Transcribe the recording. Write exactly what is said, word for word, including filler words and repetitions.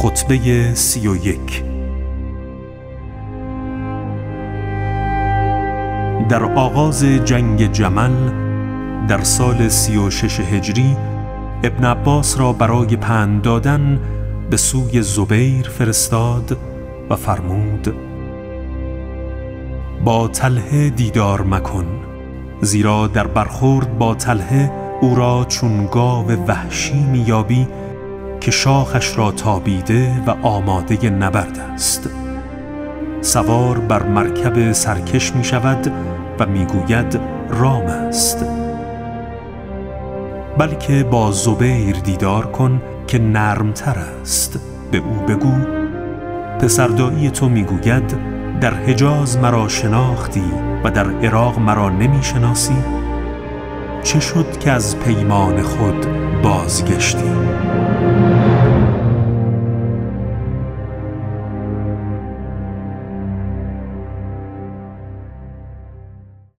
خطبه سی و یک. در آغاز جنگ جمل در سال سی و شش هجری ابن عباس را برای پند دادن به سوی زبیر فرستاد و فرمود: با طلحه دیدار مکن، زیرا در برخورد با طلحه او را چون گاو وحشی میابی که شاخش را تابیده و آماده نبرد است. سوار بر مرکب سرکش می شود و می گوید رام است. بلکه با زبیر دیدار کن که نرمتر است. به او بگو پسردایی تو می گوید در حجاز مرا شناختی و در عراق مرا نمی شناسی؟ چه شد که از پیمان خود بازگشتی؟